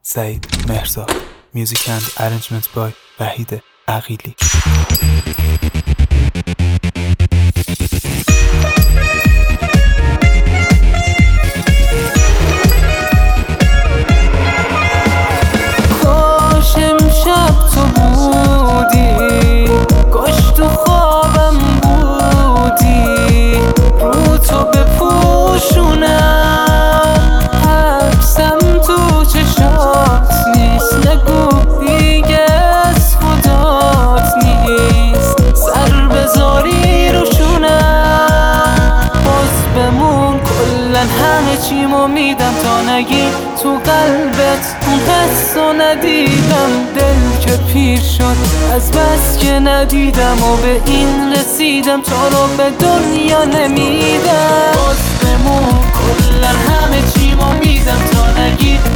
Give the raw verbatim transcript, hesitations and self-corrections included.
سعید مهرزاد. Music and arrangement by وحید عقیلی. کاش امشب تو بودی، کاش تو خوابم بودی، رو تو بپوشونم حبسم تو چشات نیست، نگو دیگه از خدات نیست، سر بذاری روشونم، باز بمون کلن همه چیمو میدم تا نگی تو قلبت اون حسو ندیدم، دل که پیر شد از بس که ندیدم و به این رسیدم تا رو به دنیا نمیدم، باز بمون کلن همه چیمو میدم تا نگی